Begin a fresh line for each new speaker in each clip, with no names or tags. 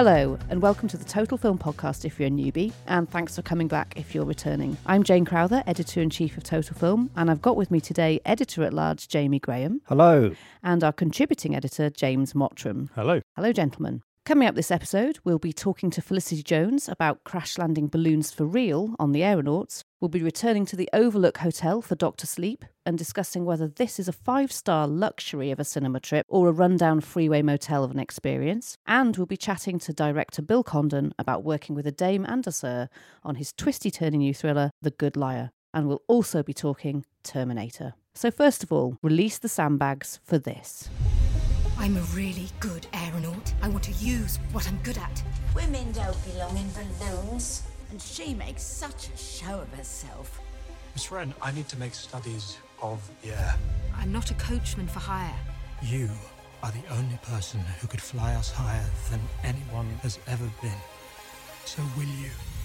Hello, and welcome to the Total Film Podcast if you're a newbie, and thanks for coming back if you're returning. I'm Jane Crowther, Editor-in-Chief of Total Film, and I've got with me today Editor-at-Large Jamie Graham.
Hello.
And our contributing editor, James Mottram.
Hello.
Hello, gentlemen. Coming up this episode, we'll be talking to Felicity Jones about crash landing balloons for real on the Aeronauts. We'll be returning to the Overlook Hotel for Dr. Sleep and discussing whether this is a 5-star luxury of a cinema trip or a rundown freeway motel of an experience. And we'll be chatting to director Bill Condon about working with a dame and a sir on his twisty-turny new thriller, The Good Liar. And we'll also be talking Terminator. So first of all, release the sandbags for this.
I'm a really good aeronaut. I want to use what I'm good at.
Women don't belong in balloons. And she makes such a show of herself.
Miss Wren, I need to make studies of the air.
I'm not a coachman for hire.
You are the only person who could fly us higher than anyone has ever been. So will you?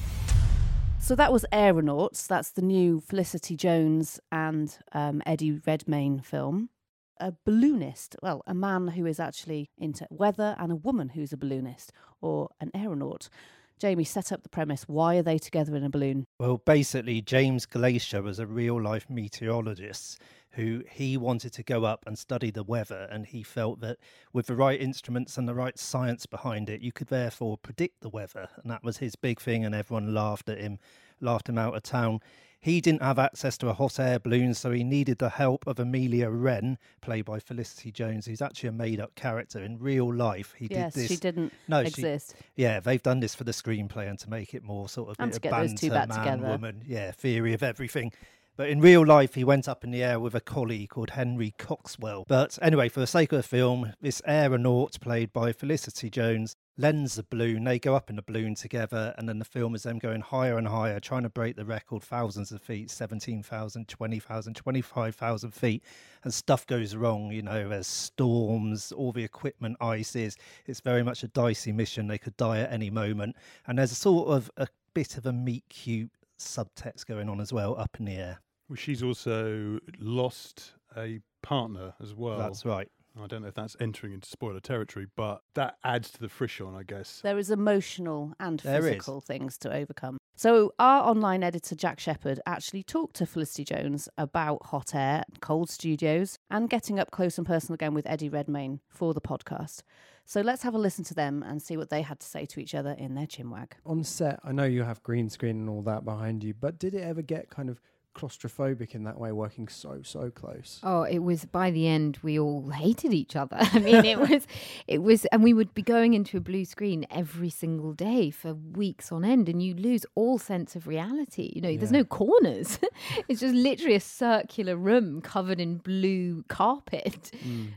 So that was Aeronauts. That's the new Felicity Jones and Eddie Redmayne film. A balloonist, well, a man who is actually into weather and a woman who's a balloonist or an aeronaut. Jamie, set up the premise. Why are they together in a balloon?
Well, basically, James Glacier was a real-life meteorologist who he wanted to go up and study the weather, and he felt that with the right instruments and the right science behind it, you could therefore predict the weather, and that was his big thing, and everyone laughed him out of town. He didn't have access to a hot air balloon, so he needed the help of Amelia Wren, played by Felicity Jones, who's actually a made-up character. In real life, he did this.
Yes, she didn't exist. They've done this for the screenplay and to make it more sort of and to get those two back together.
Woman, theory of everything. But in real life, he went up in the air with a colleague called Henry Coxwell. But anyway, for the sake of the film, this aeronaut, played by Felicity Jones, lends the balloon. They go up in the balloon together, and then the film is them going higher and higher, trying to break the record, thousands of feet, 17,000, 20,000, 25,000 feet, and stuff goes wrong. You know, there's storms, all the equipment ices. It's very much a dicey mission. They could die at any moment. And there's a sort of a bit of a meet-cute subtext going on as well up in the air.
Well, she's also lost a partner as well.
That's right.
I don't know if that's entering into spoiler territory, but that adds to the frisson, I guess.
There is emotional and physical things to overcome. So our online editor, Jack Shepherd, actually talked to Felicity Jones about hot air, cold studios, and getting up close and personal again with Eddie Redmayne for the podcast. So let's have a listen to them and see what they had to say to each other in their chinwag.
On set, I know you have green screen and all that behind you, but did it ever get kind of claustrophobic in that way, working so close?
Oh, it was, by the end we all hated each other. I mean, it was, and we would be going into a blue screen every single day for weeks on end, and you lose all sense of reality. You know, there's no corners. It's just literally a circular room covered in blue carpet.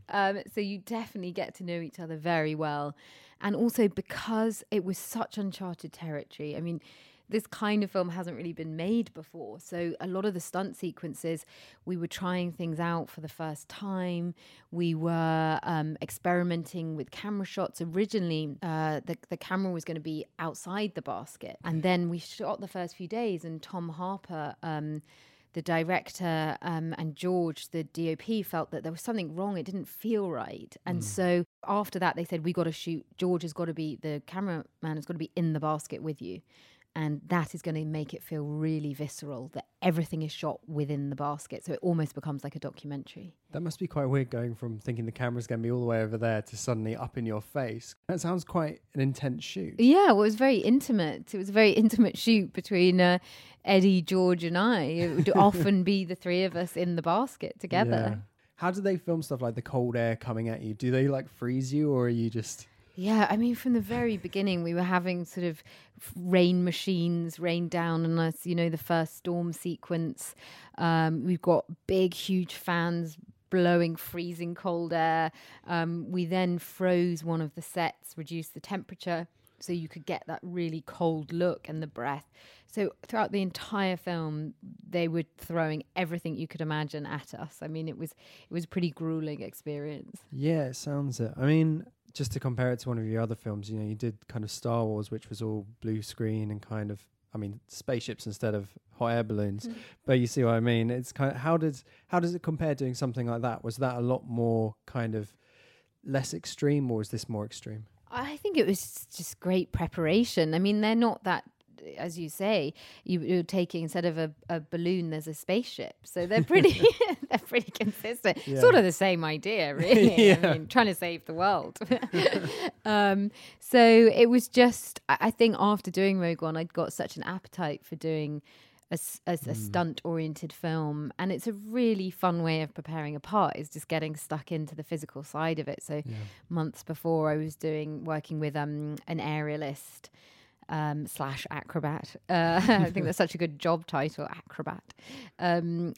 So you definitely get to know each other very well. And also because it was such uncharted territory. I mean, this kind of film hasn't really been made before. So a lot of the stunt sequences, we were trying things out for the first time. We were experimenting with camera shots. Originally, the camera was going to be outside the basket. And then we shot the first few days, and Tom Harper, the director, and George, the DOP, felt that there was something wrong. It didn't feel right. And so after that, they said, we got to shoot. George has got to be, the cameraman has got to be in the basket with you. And that is going to make it feel really visceral, that everything is shot within the basket. So it almost becomes like a documentary.
That must be quite weird, going from thinking the camera's going to be all the way over there to suddenly up in your face. That sounds quite an intense shoot.
Yeah, well, it was very intimate. It was a very intimate shoot between Eddie, George and I. It would often be the three of us in the basket together.
Yeah. How do they film stuff like the cold air coming at you? Do they like freeze you, or are you just...
Yeah, I mean, from the very beginning, we were having sort of rain machines rain down on us, you know, the first storm sequence. We've got big, huge fans blowing freezing cold air. We then froze one of the sets, reduced the temperature, so you could get that really cold look and the breath. So throughout the entire film, they were throwing everything you could imagine at us. I mean, it was a pretty grueling experience.
Yeah, it sounds it. I mean, just to compare it to one of your other films, you know, you did kind of Star Wars, which was all blue screen and kind of, I mean, spaceships instead of hot air balloons. But you see what I mean? It's kind of, how does it compare doing something like that? Was that a lot more kind of less extreme, or was this more extreme?
I think it was just great preparation. I mean, they're not that, as you say, you're taking, instead of a balloon, there's a spaceship. So they're pretty they're pretty consistent.
Yeah.
Sort of the same idea, really.
Yeah.
I mean, trying to save the world. So it was just, I think after doing Rogue One, I'd got such an appetite for doing a stunt-oriented film, and it's a really fun way of preparing a part, is just getting stuck into the physical side of it. So months before, I was working with an aerialist / acrobat. I think that's such a good job title, acrobat. And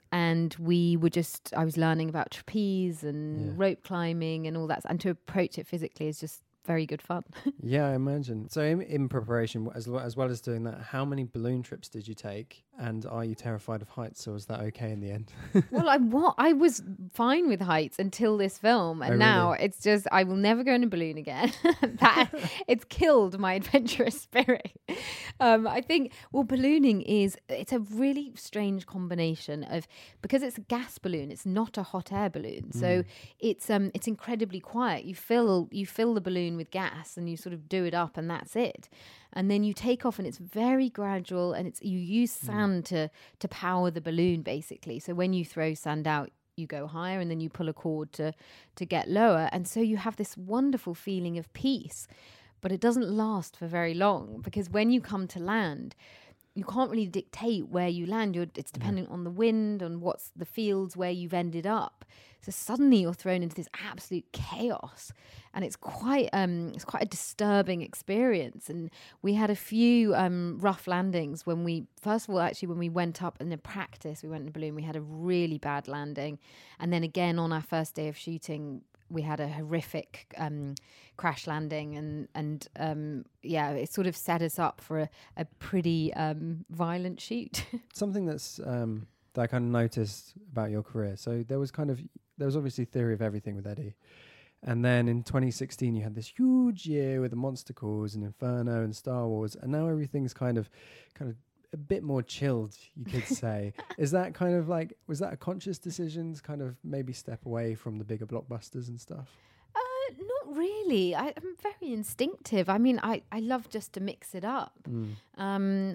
I was learning about trapeze and rope climbing and all that, and to approach it physically is just very good fun.
Yeah, I imagine. So in preparation, as well as doing that, how many balloon trips did you take? And are you terrified of heights, or was that okay in the end?
Well, I was fine with heights until this film, and now
really?
it's just, I will never go in a balloon again. It's killed my adventurous spirit. I think, well, ballooning it's a really strange combination of, because it's a gas balloon, it's not a hot air balloon, so it's incredibly quiet. You fill the balloon with gas and you sort of do it up, and that's it. And then you take off, and it's very gradual, and you use sand to power the balloon, basically. So when you throw sand out, you go higher, and then you pull a cord to get lower. And so you have this wonderful feeling of peace, but it doesn't last for very long, because when you come to land, you can't really dictate where you land. It's dependent on the wind, on what's the fields where you've ended up. So suddenly you're thrown into this absolute chaos, and it's quite a disturbing experience. And we had a few rough landings when we went up in a practice. We went in a balloon. We had a really bad landing, and then again on our first day of shooting, we had a horrific crash landing, and it sort of set us up for a pretty violent shoot. Something
that I kind of noticed about your career. So there was obviously Theory of Everything with Eddie, and then in 2016 you had this huge year with the Monster Calls and Inferno and Star Wars, and now everything's kind of a bit more chilled, you could say. Is that kind of like, was that a conscious decision to kind of maybe step away from the bigger blockbusters and stuff?
Not really. I'm very instinctive. I mean, I love just to mix it up. And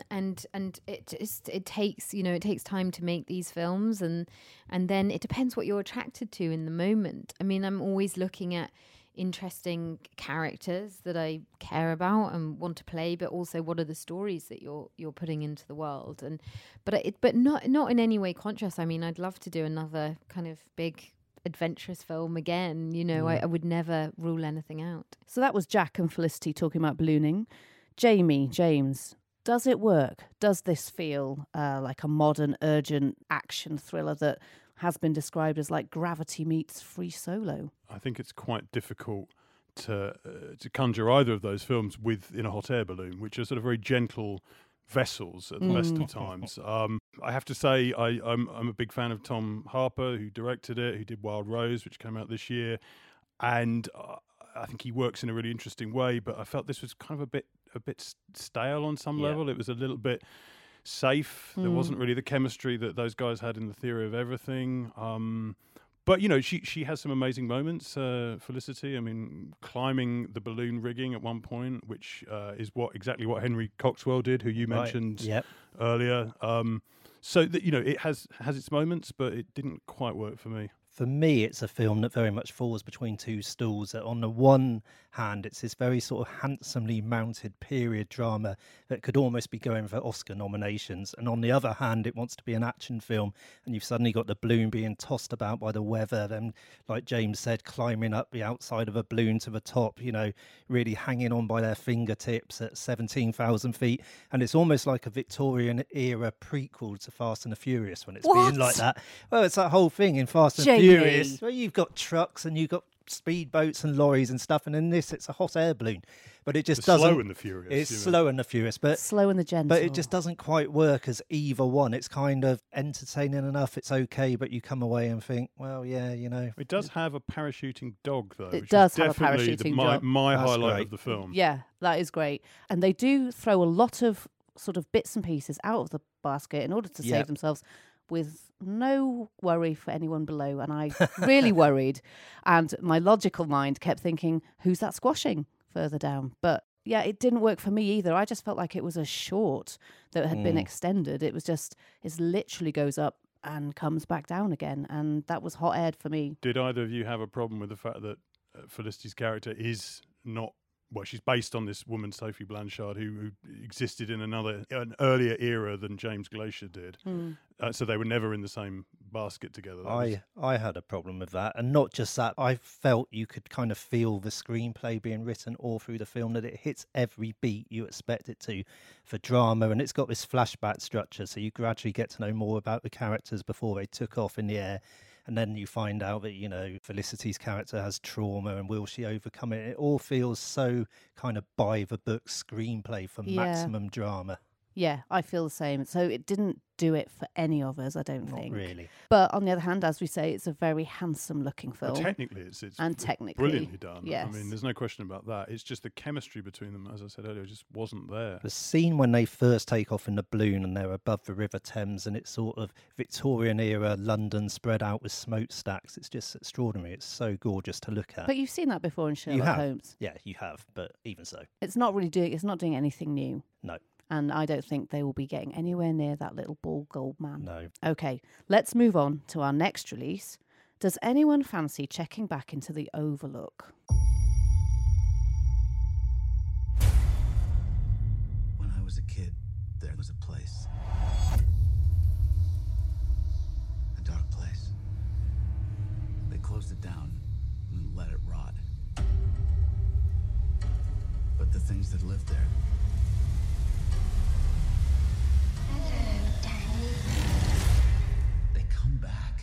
it takes time to make these films, and then it depends what you're attracted to in the moment. I mean, I'm always looking at interesting characters that I care about and want to play, but also what are the stories that you're putting into the world, but not in any way conscious. I mean, I'd love to do another kind of big adventurous film again. I would never rule anything out.
So that was Jack and Felicity talking about ballooning. James, does it work? Does this feel like a modern, urgent action thriller that has been described as like Gravity meets Free Solo?
I think it's quite difficult to conjure either of those films in a hot air balloon, which are sort of very gentle vessels at the best of times. I have to say I'm a big fan of Tom Harper, who directed it, who did Wild Rose, which came out this year, and I think he works in a really interesting way, but I felt this was kind of a bit stale on some level. It was a little bit safe. There wasn't really the chemistry that those guys had in The Theory of Everything. But, she has some amazing moments, Felicity. I mean, climbing the balloon rigging at one point, which is exactly what Henry Coxwell did, who you mentioned earlier. It has its moments, but it didn't quite work for me.
For me, it's a film that very much falls between two stools. That on the one hand, it's this very sort of handsomely mounted period drama that could almost be going for Oscar nominations. And on the other hand, it wants to be an action film. And you've suddenly got the balloon being tossed about by the weather. Then, like James said, climbing up the outside of a balloon to the top, really hanging on by their fingertips at 17,000 feet. And it's almost like a Victorian era prequel to Fast and the Furious when it's being like that. Well, it's that whole thing in Fast and Furious. Well, you've got trucks and you've got speedboats and lorries and stuff, and in this it's a hot air balloon, but it just doesn't.
Slow and the Furious.
It's slow and the Furious, but
slow and the gentle.
But it just doesn't quite work as either one. It's kind of entertaining enough. It's okay, but you come away and think, well, yeah,
It does have a parachuting dog, though.
It does have a parachuting dog.
My highlight of the film.
Yeah, that is great, and they do throw a lot of sort of bits and pieces out of the basket in order to save themselves, with no worry for anyone below. And I really worried. And my logical mind kept thinking, who's that squashing? further down. But yeah, it didn't work for me either. I just felt like it was a short that had been extended. It was just, it literally goes up and comes back down again. And that was hot aired for me.
Did either of you have a problem with the fact that Felicity's character is not, well, she's based on this woman, Sophie Blanchard, who existed in an earlier era than James Glacier did. So they were never in the same basket together.
I had a problem with that. And not just that, I felt you could kind of feel the screenplay being written all through the film, that it hits every beat you expect it to for drama. And it's got this flashback structure, so you gradually get to know more about the characters before they took off in the air. And then you find out that, you know, Felicity's character has trauma and will she overcome it? It all feels so kind of by the book screenplay for maximum drama.
Yeah, I feel the same. So it didn't do it for any of us, I don't think.
Not really.
But on the other hand, as we say, it's a very handsome looking film.
Well, technically, it's
technically
brilliantly done.
Yes.
I mean, there's no question about that. It's just the chemistry between them, as I said earlier, just wasn't there.
The scene when they first take off in the balloon and they're above the River Thames and it's sort of Victorian era London spread out with smokestacks. It's just extraordinary. It's so gorgeous to look at.
But you've seen that before in Sherlock Holmes.
Yeah, you have. But even so,
it's not doing anything new.
No.
And I don't think they will be getting anywhere near that little ball gold man.
No.
Okay, let's move on to our next release. Does anyone fancy checking back into the Overlook?
When I was a kid, there was a place. A dark place. They closed it down and let it rot. But the things that lived there, they come back.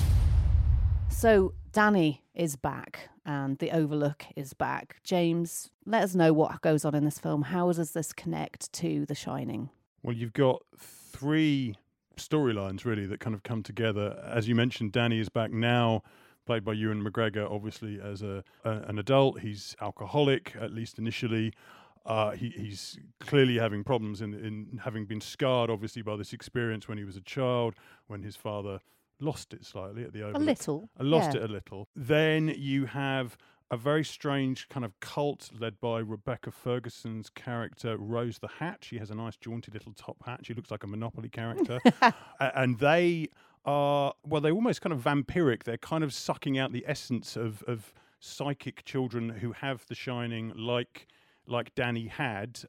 So Danny is back and the Overlook is back. James, let us know what goes on in this film. How does this connect to The Shining?
Well, you've got three storylines really that kind of come together. As you mentioned, Danny is back now, played by Ewan McGregor, obviously as an adult. He's alcoholic, at least initially. He's clearly having problems in having been scarred, obviously, by this experience when he was a child, when his father lost it slightly at the Overlook. Lost it a little. Then you have a very strange kind of cult led by Rebecca Ferguson's character, Rose the Hat. She has a nice jaunty little top hat. She looks like a Monopoly character. And they are, well, they're almost kind of vampiric. They're kind of sucking out the essence of psychic children who have the Shining like Danny had.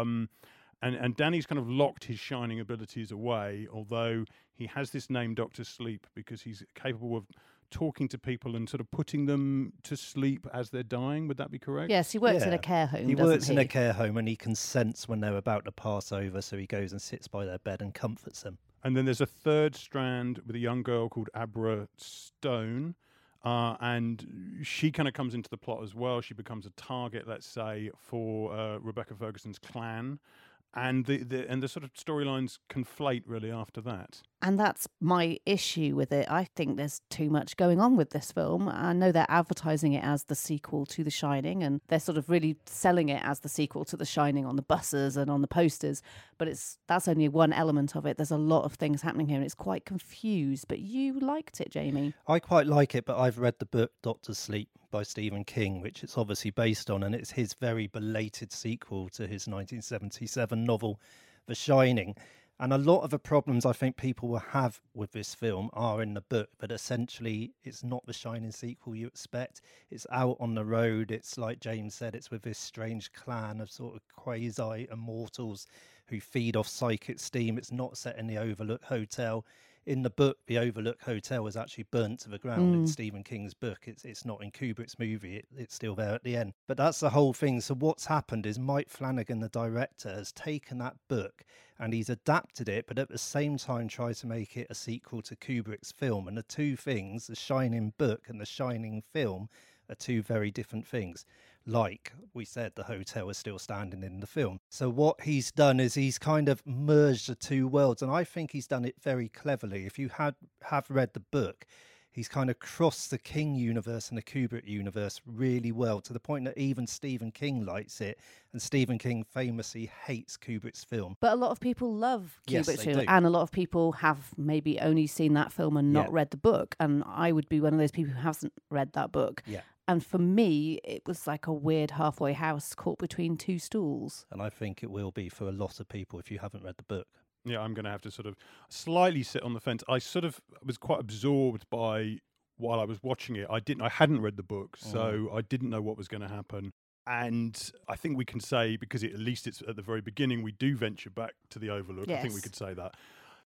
And Danny's kind of locked his Shining abilities away, although he has this name Dr. Sleep because he's capable of talking to people and sort of putting them to sleep as they're dying. Would that be correct?
Yes, he works in a care home,
He works in a care home and he can sense when they're about to pass over, so he goes and sits by their bed and comforts them.
And then there's a third strand with a young girl called Abra Stone, and she kind of comes into the plot as well. She becomes a target, let's say, for Rebecca Ferguson's clan. And the sort of storylines conflate really after that.
And that's my issue with it. I think there's too much going on with this film. I know they're advertising it as the sequel to The Shining, and they're sort of really selling it as the sequel to The Shining on the buses and on the posters. But that's only one element of it. There's a lot of things happening here, and it's quite confused. But you liked it, Jamie.
I quite like it, but I've read the book Dr. Sleep by Stephen King, which it's obviously based on, and it's his very belated sequel to his 1977 novel, The Shining. And a lot of the problems I think people will have with this film are in the book, but essentially it's not the Shining sequel you expect. It's out on the road. It's like James said, it's with this strange clan of sort of quasi-immortals who feed off psychic steam. It's not set in the Overlook Hotel. In the book, the Overlook Hotel was actually burnt to the ground in Stephen King's book. It's not in Kubrick's movie. It's still there at the end. But that's the whole thing. So what's happened is Mike Flanagan, the director, has taken that book and he's adapted it, but at the same time tried to make it a sequel to Kubrick's film. And the two things, the Shining book and the Shining film, are two very different things. Like we said, the hotel is still standing in the film. So what he's done is he's kind of merged the two worlds, and I think he's done it very cleverly. If you have read the book, he's kind of crossed the King universe and the Kubrick universe really well, to the point that even Stephen King likes it, and Stephen King famously hates Kubrick's film.
But a lot of people love Kubrick's film,
do.
and a lot of people have maybe only seen that film and not read the book, and I would be one of those people who hasn't read that book.
Yeah.
And for me, it was like a weird halfway house caught between two stools.
And I think it will be for a lot of people if you haven't read the book.
Yeah, I'm going to have to sort of slightly sit on the fence. I sort of was quite absorbed by while I was watching it. I hadn't read the book, so I didn't know what was going to happen. And I think we can say, because at least it's at the very beginning, we do venture back to the Overlook.
Yes.
I think we could say that.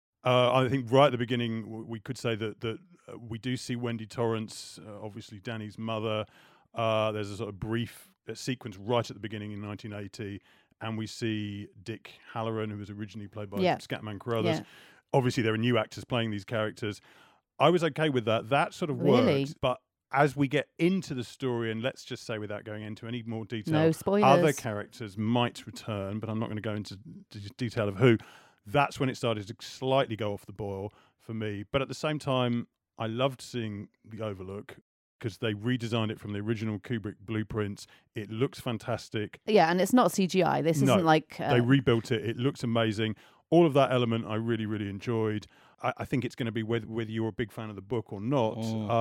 I think right at the beginning, we could say that we do see Wendy Torrance, obviously Danny's mother. There's a sort of brief sequence right at the beginning in 1980, and we see Dick Halloran, who was originally played by Scatman Carruthers.
Yeah.
Obviously, there are new actors playing these characters. I was okay with that. That sort of
Really?
worked, but as we get into the story, and let's just say without going into any more detail,
No spoilers.
other characters might return, but I'm not going to go into detail of who. That's when it started to slightly go off the boil for me. But at the same time, I loved seeing The Overlook because they redesigned it from the original Kubrick blueprints. It looks fantastic.
Yeah, and it's not CGI. This isn't like...
they rebuilt it. It looks amazing. All of that element I really, really enjoyed. I think it's going to be whether you're a big fan of the book or not.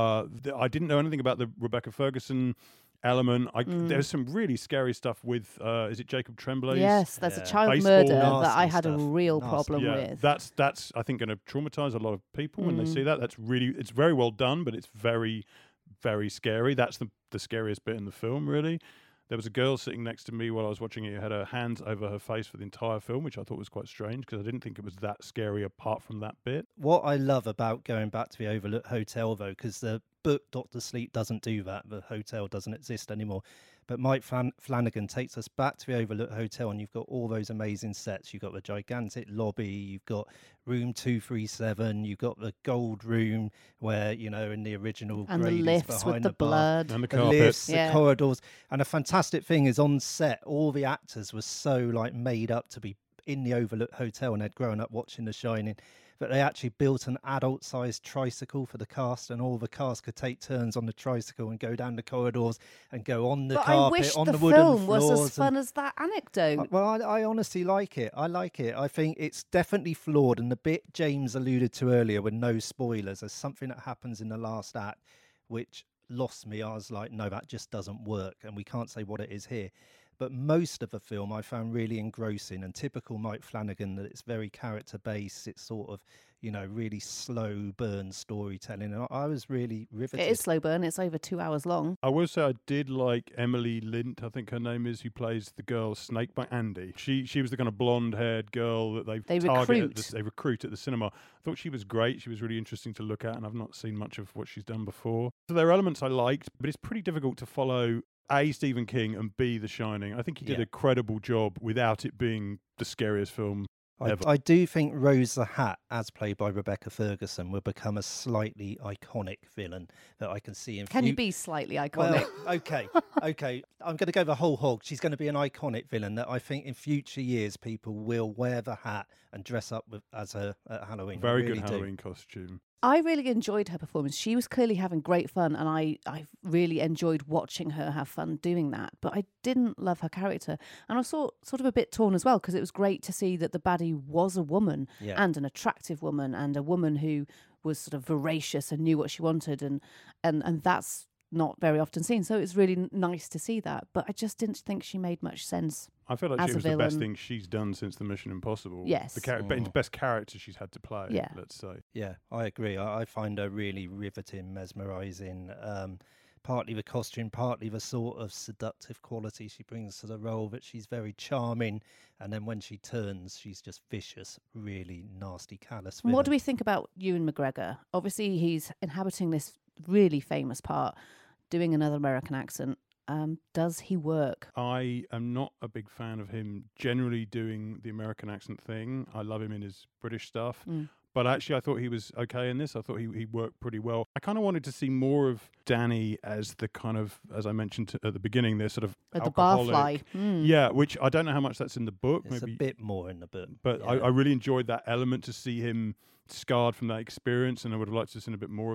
I didn't know anything about the Rebecca Ferguson element. There's some really scary stuff with, is it Jacob Tremblay's?
Yes, there's a child
baseball
murder
nasty
that I had a
stuff.
real
Nasty.
problem
Yeah,
with.
that's I think going to traumatize a lot of people when they see that. It's very well done, but it's very, very scary. That's the scariest bit in the film, really. There was a girl sitting next to me while I was watching it who had her hands over her face for the entire film, which I thought was quite strange because I didn't think it was that scary apart from that bit.
What I love about going back to the Overlook Hotel, though, because the book Dr. Sleep doesn't do that, the hotel doesn't exist anymore. But Mike Flanagan takes us back to the Overlook Hotel, and you've got all those amazing sets. You've got the gigantic lobby, you've got room 237, you've got the gold room where, in the original
And the
Grady's
lifts
behind
with the
bar.
blood.
And the
The
carpet.
lifts,
Yeah.
the corridors. And a fantastic thing is on set, all the actors were so made up to be in the Overlook Hotel and they'd grown up watching The Shining. But they actually built an adult-sized tricycle for the cast, and all the cast could take turns on the tricycle and go down the corridors and go on the
But
carpet,
I wish
on
the
the wooden
film
floors.
was as fun as that anecdote.
Well, I honestly like it. I like it. I think it's definitely flawed. And the bit James alluded to earlier with no spoilers, there's something that happens in the last act which lost me. I was like, no, that just doesn't work. And we can't say what it is here. But most of the film I found really engrossing, and typical Mike Flanagan, that it's very character-based. It's sort of, really slow burn storytelling. And I was really riveted.
It is slow burn. It's over 2 hours long.
I will say I did like Emily Lint, I think her name is, who plays the girl Snake by Andy. She was the kind of blonde-haired girl that they recruit at the cinema. I thought she was great. She was really interesting to look at, and I've not seen much of what she's done before. So there are elements I liked, but it's pretty difficult to follow A, Stephen King, and B, The Shining. I think he did a credible job without it being the scariest film ever.
I do think Rose the Hat, as played by Rebecca Ferguson, will become a slightly iconic villain that I can see in
Can you be slightly iconic?
Well, okay. I'm going to go the whole hog. She's going to be an iconic villain that I think in future years people will wear the hat and dress up as her at Halloween.
Very
I really
good
do.
Halloween costume.
I really enjoyed her performance. She was clearly having great fun, and I really enjoyed watching her have fun doing that. But I didn't love her character. And I was sort of a bit torn as well, because it was great to see that the baddie was a woman, and an attractive woman, and a woman who was sort of voracious and knew what she wanted. And that's not very often seen. So it was really nice to see that. But I just didn't think she made much sense.
I feel like
as
she
a
was the best
villain.
thing she's done since the Mission Impossible.
Yes.
But the best character she's had to play,
Yeah.
let's say.
Yeah, I agree. I find her really riveting, mesmerising. Partly the costume, partly the sort of seductive quality she brings to the role, but she's very charming. And then when she turns, she's just vicious, really nasty, callous villain.
What do we think about Ewan McGregor? Obviously, he's inhabiting this really famous part, doing another American accent. Does he work?
I am not a big fan of him generally doing the American accent thing. I love him in his British stuff. But actually, I thought he was okay in this. I thought he worked pretty well. I kind of wanted to see more of Danny as the kind of, as I mentioned at the beginning, they're sort of
The
alcoholic.
barfly.
Yeah, which I don't know how much that's in the book.
It's
maybe
a bit more in the book.
But I really enjoyed that element, to see him scarred from that experience, and I would have liked to have seen a bit more of that.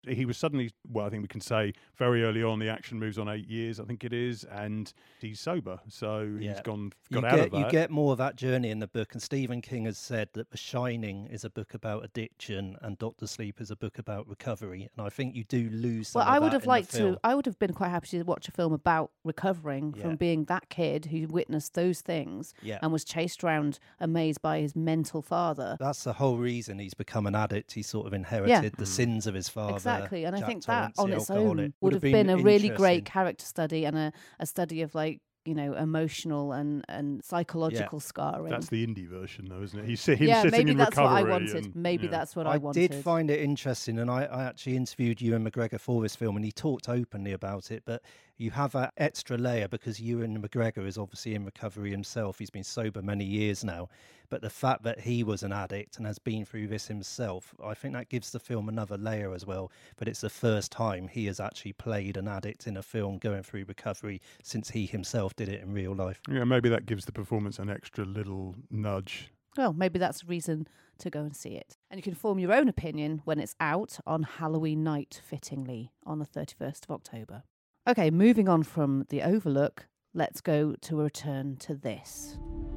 He was suddenly, well, I think we can say very early on, the action moves on 8 years, I think it is, and he's sober. So he's got out of that.
You get more of that journey in the book, and Stephen King has said that The Shining is a book about addiction and Dr. Sleep is a book about recovery. And I think you do lose some of that
I would have
in
liked
the film.
I would have been quite happy to watch a film about recovering from being that kid who witnessed those things and was chased around, amazed by his mental father.
That's the whole reason he's become an addict. He sort of inherited the sins of his father.
Exactly, and
Jack
I think
Torrance,
that on
the
its
alcoholic.
own would have been a really great
interesting.
character study and a study of emotional and psychological scarring.
That's the indie version, though, isn't it? He's sitting
maybe
in
that's
recovery.
what I wanted. Maybe that's what I wanted.
I did find it interesting, and I actually interviewed Ewan McGregor for this film, and he talked openly about it, but you have that extra layer because Ewan McGregor is obviously in recovery himself. He's been sober many years now, but the fact that he was an addict and has been through this himself, I think that gives the film another layer as well. But it's the first time he has actually played an addict in a film going through recovery since he himself did it in real life.
Yeah, maybe that gives the performance an extra little nudge.
Well, maybe that's a reason to go and see it. And you can form your own opinion when it's out on Halloween night, fittingly, on the 31st of October. Okay, moving on from The Overlook, let's go to a return to this.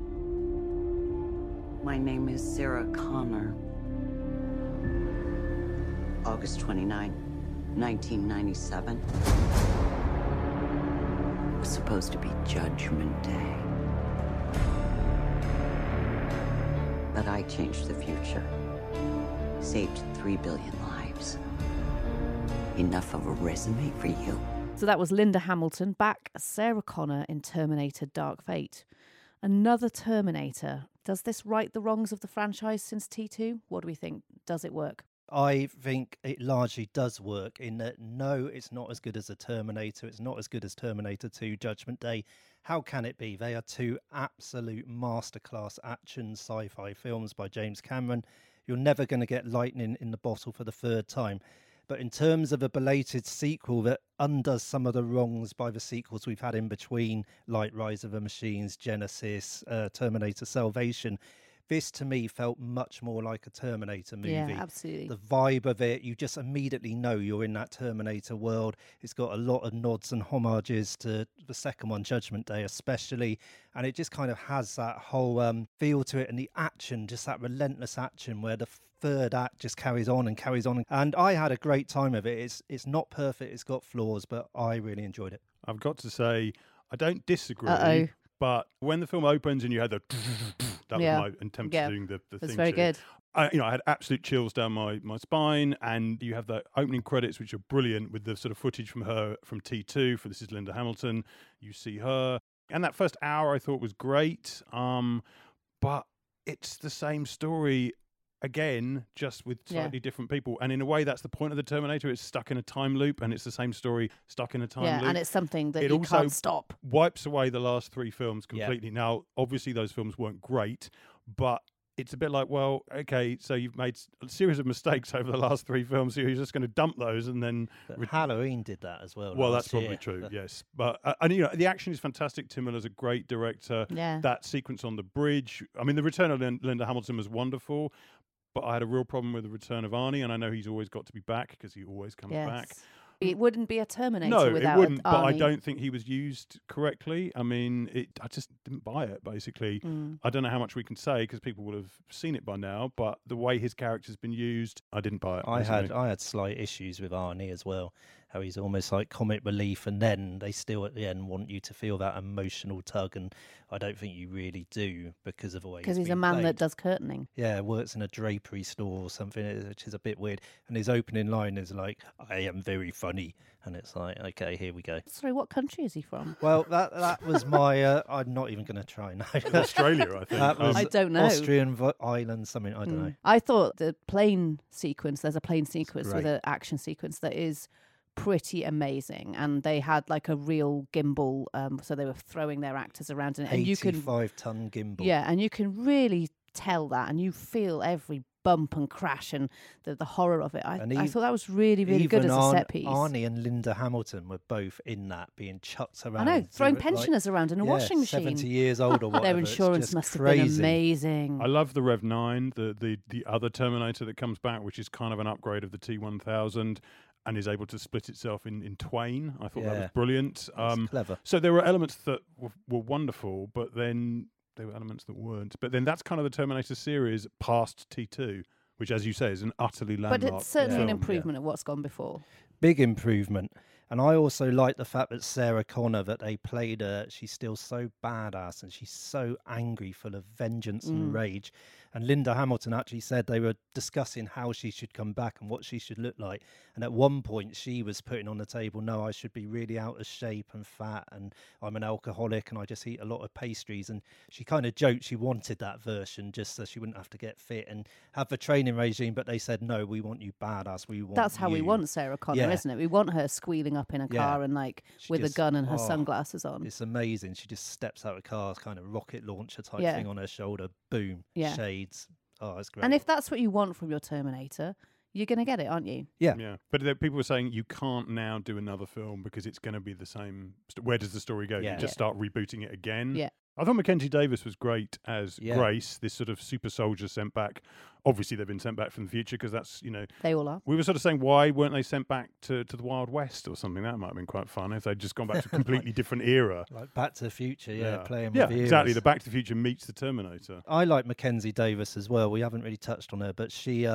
My name is Sarah Connor. August 29, 1997. It was supposed to be Judgment Day. But I changed the future. Saved 3 billion lives. Enough of a resume for you.
So that was Linda Hamilton back as Sarah Connor in Terminator Dark Fate. Another Terminator. Does this right the wrongs of the franchise since T2? What do we think? Does it work?
I think it largely does work in that, no, it's not as good as a Terminator. It's not as good as Terminator 2 Judgment Day. How can it be? They are two absolute masterclass action sci-fi films by James Cameron. You're never going to get lightning in the bottle for the third time. But in terms of a belated sequel that undoes some of the wrongs by the sequels we've had in between, like Rise of the Machines, Genesis, Terminator Salvation, this to me felt much more like a Terminator movie.
Yeah, absolutely.
The vibe of it, you just immediately know you're in that Terminator world. It's got a lot of nods and homages to the second one, Judgment Day especially, and it just kind of has that whole feel to it, and the action, just that relentless action where the third act just carries on and carries on. And I had a great time of it. It's not perfect, it's got flaws, but I really enjoyed it.
I've got to say, I don't disagree. But when the film opens and you had the that was my attempt to doing the thing.
It's very good.
I had absolute chills down my spine, and you have the opening credits, which are brilliant, with the sort of footage from her from T2. For this is Linda Hamilton. You see her, and that first hour I thought was great. But it's the same story again, just with slightly different people. And in a way, that's the point of the Terminator. It's stuck in a time loop, and it's the same story stuck in a time loop.
Yeah, and it's something that
it
you
also
can't stop.
Wipes away the last 3 films completely. Now, obviously, those films weren't great, but it's a bit like, well, okay, so you've made a series of mistakes over the last 3 films, so you're just going to dump those and then...
Halloween did that as well.
Well, that's probably true, yes. But, and the action is fantastic. Tim Miller's a great director.
Yeah.
That sequence on the bridge, I mean, the return of Linda Hamilton was wonderful, but I had a real problem with the return of Arnie, and I know he's always got to be back because he always comes back.
It wouldn't be a Terminator without
it wouldn't,
Arnie.
but I don't think he was used correctly. I mean, I just didn't buy it, basically. I don't know how much we can say because people will have seen it by now, but the way his character's been used, I didn't buy it.
I had slight issues with Arnie as well, how he's almost like comic relief, and then they still at the end want you to feel that emotional tug, and I don't think you really do because of the way
because he's a man that does curtaining.
Yeah, works in a drapery store or something, which is a bit weird. And his opening line is like, "I am very funny," and it's like, okay, here we go.
Sorry, what country is he from?
Well, that was my. I'm not even going to try now.
Australia, I think.
That was
I don't know.
Austrian island, something. I don't know.
I thought the plane sequence. There's a plane sequence with an action sequence that is pretty amazing, and they had like a real gimbal, so they were throwing their actors around in it, and you can
85-ton gimbal.
Yeah, and you can really tell that, and you feel every bump and crash and the horror of it. I thought that was really, really good as a set piece.
Arnie and Linda Hamilton were both in that, being chucked around.
I know, throwing pensioners around in a washing machine.
70 years old or whatever.
Their insurance must have been amazing.
I love the Rev 9, the other Terminator that comes back, which is kind of an upgrade of the T-1000. and is able to split itself in twain. I thought that
Yeah.
was brilliant.
That's clever.
So there were elements that were wonderful, but then there were elements that weren't. But then that's kind of the Terminator series past T2, which, as you say, is an utterly landmark
But it's certainly an
film.
improvement of what's gone before.
Big improvement. And I also like the fact that Sarah Connor, that they played her, she's still so badass and she's so angry, full of vengeance and rage. And Linda Hamilton actually said they were discussing how she should come back and what she should look like. And at one point she was putting on the table, no, I should be really out of shape and fat and I'm an alcoholic and I just eat a lot of pastries. And she kind of joked she wanted that version just so she wouldn't have to get fit and have the training regime. But they said, no, we want you badass. We want
That's how we
you."
want Sarah Connor, isn't it? We want her squealing up in a car and like
She
with
just-
a gun and her
oh,
sunglasses on.
It's amazing. She just steps out of the car, kind of rocket launcher type
Yeah.
thing on her shoulder. Boom.
Yeah.
Shades. Oh, it's great.
And if that's what you want from your Terminator, you're going to get it, aren't you?
Yeah, but people were saying you can't now do another film because it's going to be the same. Where does the story go?
Yeah.
You just start rebooting it again.
Yeah.
I thought Mackenzie Davis was great as
Yeah.
Grace, this sort of super soldier sent back. Obviously, they've been sent back from the future because that's,
They all are.
we were sort of saying, why weren't they sent back to the Wild West or something? That might have been quite fun if they'd just gone back to a completely different era.
like Back to the Future, playing
Yeah,
with the
exactly.
eras.
The Back to the Future meets the Terminator.
I like Mackenzie Davis as well. We haven't really touched on her, but she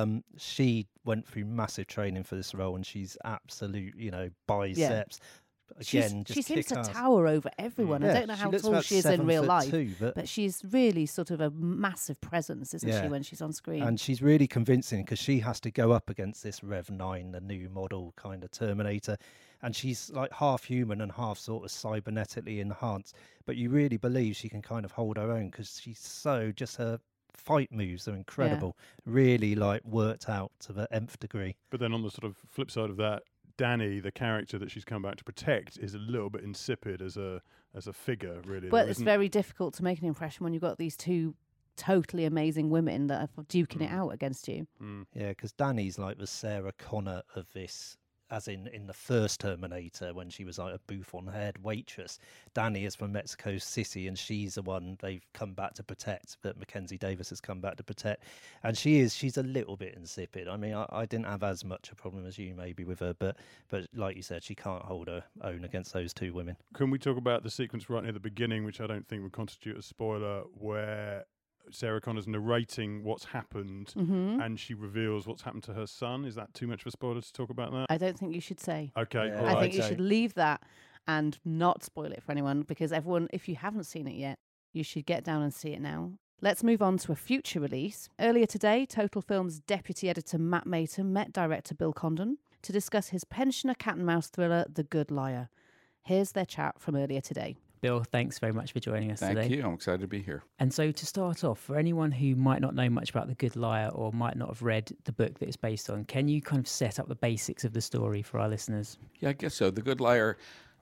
went through massive training for this role and she's absolute, biceps. Again,
she
just
seems to
kick-ass.
tower over everyone. I
Yeah,
don't know
she
how
looks
tall
about
she is in real
7'2",
life, but she's really sort of a massive presence, isn't she, when she's on screen?
And she's really convincing because she has to go up against this Rev 9, the new model kind of Terminator. And she's like half human and half sort of cybernetically enhanced. But you really believe she can kind of hold her own because she's just her fight moves are incredible. Really like worked out to the nth degree.
But then on the sort of flip side of that, Danny, the character that she's come back to protect, is a little bit insipid as a figure, really.
But it's very difficult to make an impression when you've got these two totally amazing women that are duking it out against you.
Yeah, because Danny's like the Sarah Connor of this, as in the first Terminator when she was like a booth-on-head waitress. Danny is from Mexico City and she's the one they've come back to protect, that Mackenzie Davis has come back to protect. And she's a little bit insipid. I mean, I didn't have as much a problem as you maybe with her, but like you said, she can't hold her own against those two women.
Can we talk about the sequence right near the beginning, which I don't think would constitute a spoiler, where Sarah Connor's narrating what's happened and she reveals what's happened to her son? Is that too much of a spoiler to talk about that?
I don't think you should say.
Okay,
Yeah.
all
I
right.
think you should leave that and not spoil it for anyone, because everyone, if you haven't seen it yet, you should get down and see it now. Let's move on to a future release. Earlier today, Total Films deputy editor Matt Mayton met director Bill Condon to discuss his pensioner cat and mouse thriller, The Good Liar. Here's their chat from earlier today.
Bill, thanks very much for joining us today.
Thank you. I'm excited to be here.
And so to start off, for anyone who might not know much about The Good Liar or might not have read the book that it's based on, can you kind of set up the basics of the story for our listeners?
Yeah, I guess so. The Good Liar,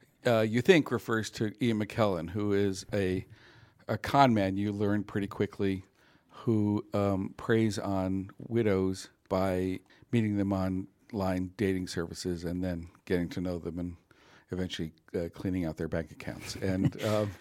you think, refers to Ian McKellen, who is a con man, you learn pretty quickly, who preys on widows by meeting them online dating services and then getting to know them and eventually cleaning out their bank accounts. And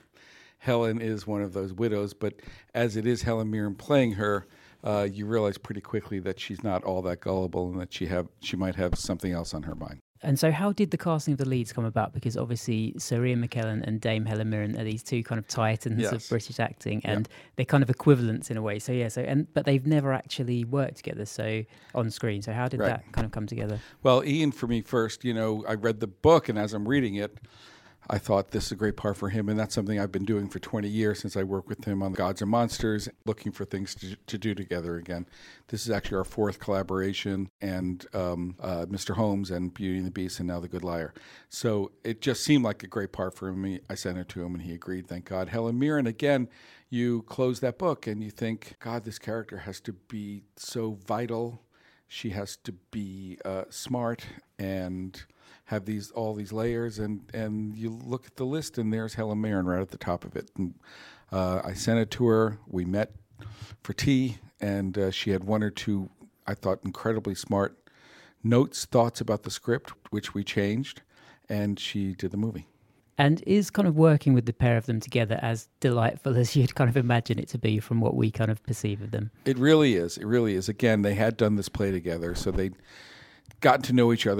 Helen is one of those widows, but as it is Helen Mirren playing her, you realize pretty quickly that she's not all that gullible and that she might have something else on her mind.
And so how did the casting of the leads come about? Because obviously Sir Ian McKellen and Dame Helen Mirren are these two kind of titans of British acting, and they're kind of equivalents in a way. But they've never actually worked together on screen. So how did that kind of come together?
Well, Ian, for me first, I read the book, and as I'm reading it, I thought this is a great part for him, and that's something I've been doing for 20 years since I worked with him on Gods and Monsters, looking for things to do together again. This is actually our fourth collaboration, and Mr. Holmes and Beauty and the Beast and now The Good Liar. So it just seemed like a great part for me. I sent it to him, and he agreed, thank God. Helen Mirren, again, you close that book, and you think, God, this character has to be so vital. She has to be smart and have all these layers, and you look at the list, and there's Helen Mirren right at the top of it. And I sent it to her. We met for tea, and she had one or two, I thought, incredibly smart thoughts about the script, which we changed, and she did the movie.
And is kind of working with the pair of them together as delightful as you'd kind of imagine it to be from what we kind of perceive of them?
It really is. It really is. Again, they had done this play together, so they'd gotten to know each other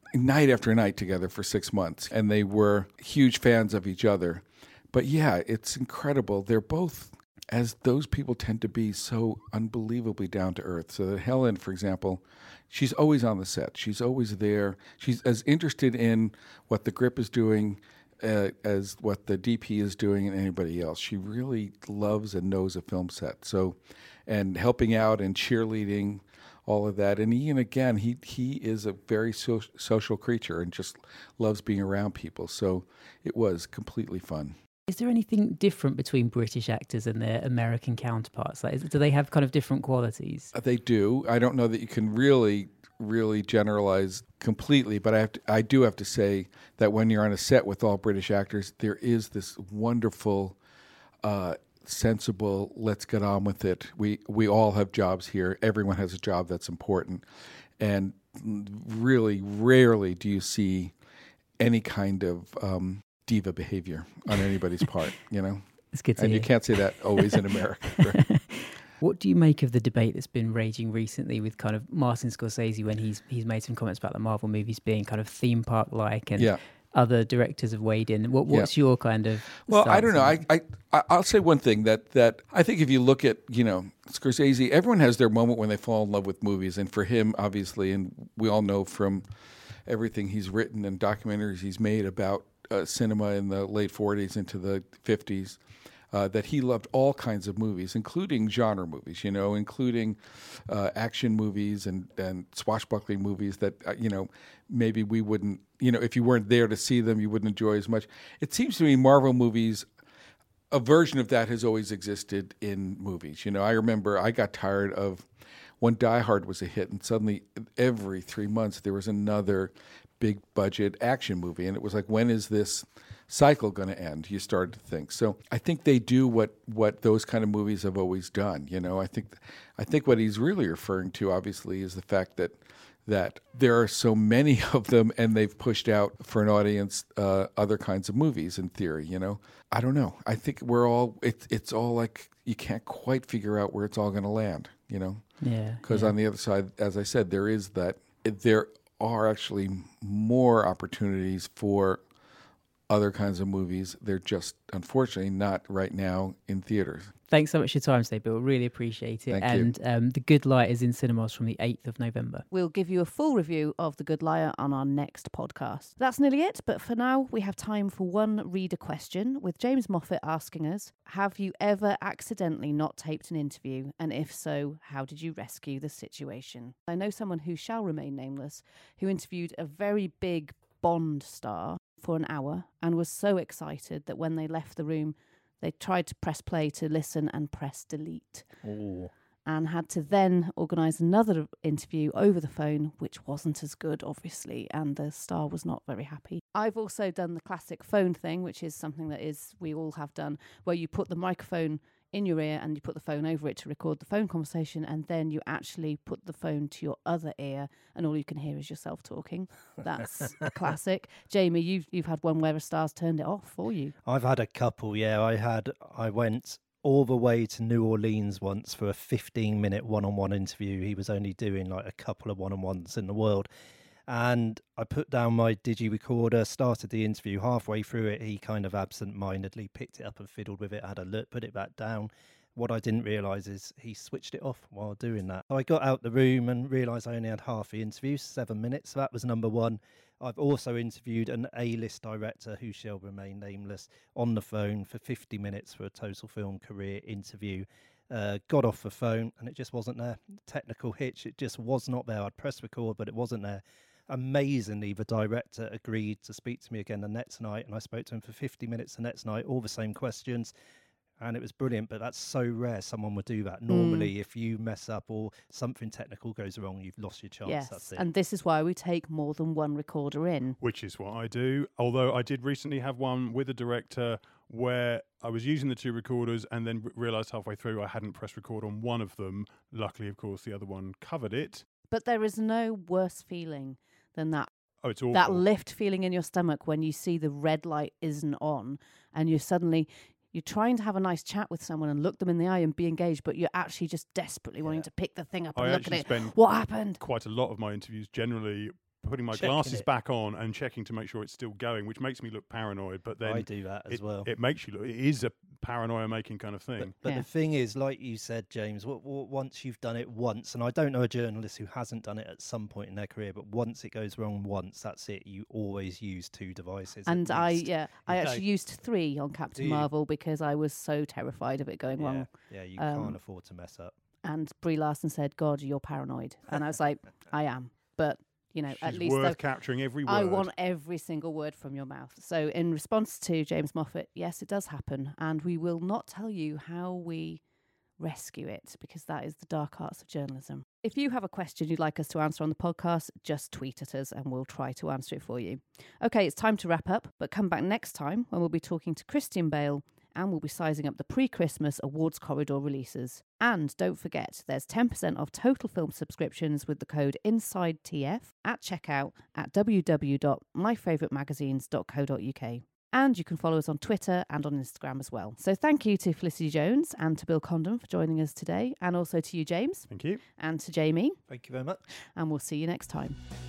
night after night together for 6 months, and they were huge fans of each other. But yeah, it's incredible. They're both, as those people tend to be, so unbelievably down to earth. So that Helen, for example, she's always on the set. She's always there. She's as interested in what the grip is doing as what the DP is doing and anybody else. She really loves and knows a film set. So, and helping out and cheerleading, all of that. And Ian, again, he is a very social creature and just loves being around people. So it was completely fun.
Is there anything different between British actors and their American counterparts? Like, do they have kind of different qualities?
They do. I don't know that you can really generalize completely, but I do have to say that when you're on a set with all British actors, there is this wonderful, sensible, let's get on with it. We all have jobs here. Everyone has a job that's important. And really rarely do you see any kind of diva behavior on anybody's part, you know?
It's good to
hear. You can't say that always in America. Right?
What do you make of the debate that's been raging recently with kind of Martin Scorsese when he's made some comments about the Marvel movies being kind of theme park-like and other directors have weighed in? What's your kind of...
Well, I don't know. I'll say one thing that I think if you look at, Scorsese, everyone has their moment when they fall in love with movies. And for him, obviously, and we all know from everything he's written and documentaries he's made about cinema in the late 40s into the 50s, that he loved all kinds of movies, including genre movies, including action movies and swashbuckling movies that, maybe we wouldn't, if you weren't there to see them, you wouldn't enjoy as much. It seems to me Marvel movies, a version of that has always existed in movies. I remember I got tired of when Die Hard was a hit, and suddenly every 3 months there was another big budget action movie. And it was like, when is this cycle going to end? You started to think. So I think they do what those kind of movies have always done. I think what he's really referring to, obviously, is the fact that there are so many of them, and they've pushed out for an audience other kinds of movies. In theory, I don't know. I think it's all like you can't quite figure out where it's all going to land.
Yeah.
Because on the other side, as I said, there are actually more opportunities for other kinds of movies. They're just, unfortunately, not right now in theaters.
Thanks so much for your time today, Bill. Really appreciate it.
Thank
you. The Good Liar is in cinemas from the 8th of November.
We'll give you a full review of The Good Liar on our next podcast. That's nearly it, but for now, we have time for one reader question, with James Moffat asking us, have you ever accidentally not taped an interview? And if so, how did you rescue the situation? I know someone who shall remain nameless, who interviewed a very big Bond star for an hour and was so excited that when they left the room, they tried to press play to listen and press delete.
Ooh.
And had to then organise another interview over the phone, which wasn't as good, obviously, and the star was not very happy. I've also done the classic phone thing, which is something that we all have done, where you put the microphone in your ear and you put the phone over it to record the phone conversation, and then you actually put the phone to your other ear and all you can hear is yourself talking. That's a classic. Jamie, you've had one where a star's turned it off for you.
I've had a couple, yeah. I went all the way to New Orleans once for a 15-minute one-on-one interview. He was only doing like a couple of one-on-ones in the world. And I put down my digi-recorder, started the interview. Halfway through it, he kind of absent-mindedly picked it up and fiddled with it, had a look, put it back down. What I didn't realise is he switched it off while doing that. So I got out the room and realised I only had half the interview, 7 minutes. So that was number one. I've also interviewed an A-list director who shall remain nameless on the phone for 50 minutes for a Total Film career interview. Got off the phone and it just wasn't there. Technical hitch, it just was not there. I'd press record, but it wasn't there. Amazingly, the director agreed to speak to me again the next night, and I spoke to him for 50 minutes the next night, all the same questions, and it was brilliant. But that's so rare someone would do that. Normally, if you mess up or something technical goes wrong, you've lost your chance.
Yes,
that's it.
And this is why we take more than one recorder in.
Which is what I do, although I did recently have one with a director where I was using the two recorders and then realised halfway through I hadn't pressed record on one of them. Luckily, of course, the other one covered it.
But there is no worse feeling than that.
Oh, it's awful.
That lift feeling in your stomach when you see the red light isn't on and you're trying to have a nice chat with someone and look them in the eye and be engaged, but you're actually just desperately wanting to pick the thing up and look at it. What happened?
Quite a lot of my interviews generally putting my
Checking
glasses
it.
back on and checking to make sure it's still going, which makes me look paranoid. But then
I do that as well.
It makes you look. It is a paranoia-making kind of thing.
But the thing is, like you said, James, once you've done it once, and I don't know a journalist who hasn't done it at some point in their career, but once it goes wrong once, that's it. You always use 2 devices.
And I actually used 3 on Captain Marvel because I was so terrified of it going wrong.
Yeah, you can't afford to mess up.
And Brie Larson said, "God, you're paranoid," and I was like, "I am," but. At least
worth capturing every word.
I want every single word from your mouth. So in response to James Moffat, yes, it does happen. And we will not tell you how we rescue it because that is the dark arts of journalism. If you have a question you'd like us to answer on the podcast, just tweet at us and we'll try to answer it for you. Okay, it's time to wrap up, but come back next time when we'll be talking to Christian Bale and we'll be sizing up the pre-Christmas awards corridor releases. And don't forget, there's 10% off total film subscriptions with the code INSIDETF at checkout at www.myfavouritemagazines.co.uk. And you can follow us on Twitter and on Instagram as well. So thank you to Felicity Jones and to Bill Condon for joining us today, and also to you, James.
Thank you.
And to Jamie.
Thank you very much.
And we'll see you next time.